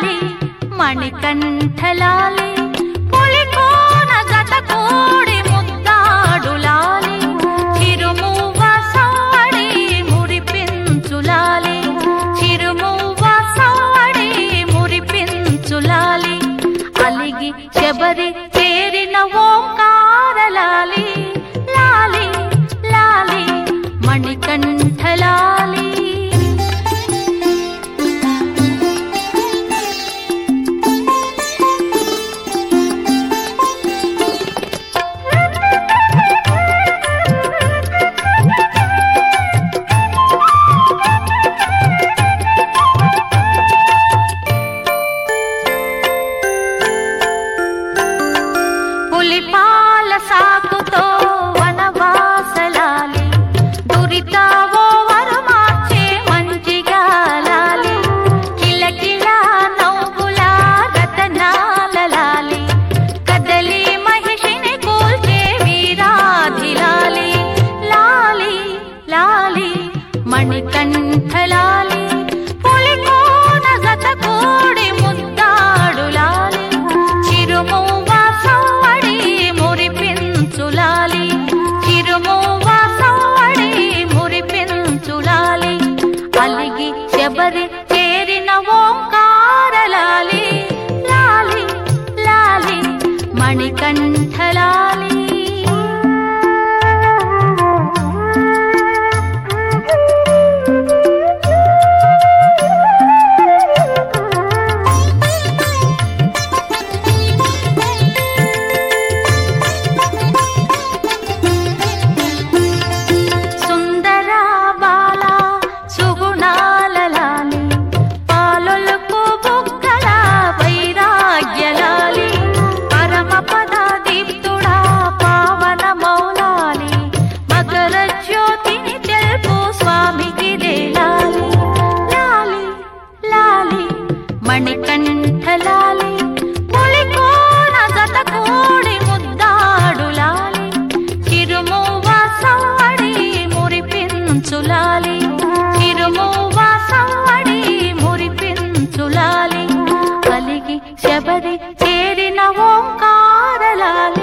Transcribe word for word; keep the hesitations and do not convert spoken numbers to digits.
లాలి మణికంఠలాలి పులికోన జత కూడి ముద్దాడు లాలి చిరుమువ్వ సవ్వడి మురిపించులాలి చిరుమువ్వ సవ్వడి మురిపించులాలి అలిగి శబరి చేరిన ఓంకారలాలి లాలి లాలి మణికంఠలాలి పులిపాల సాకుతో వనవాసలాలి దురితావో వరమార్చే మంచిగాలాలి కిలకిల నవ్వుల రతనాలలాలి కదలి మహిషిని కూల్చే వీరాధిలాలి లాలి లాలి మణికంఠలాలి పులికోన జత కూడి ముద్దాడు లాలి చిరుమువ్వ సవ్వడి మురిపించులాలి చిరుమువ్వ సవ్వడి మురిపించులాలి అలిగి శబరి చేరిన ఓంకారలాలి లాలి లాలి మణికంఠలాలి మణికంఠలాలి పులికోన జత కూడి ముద్దాడు లాలి చిరుమువ్వ సవ్వడి మురిపించులాలి చిరుమువ్వ సవ్వడి మురిపించులాలి కలిగి శబరి చేరిన ఓంకారలాలి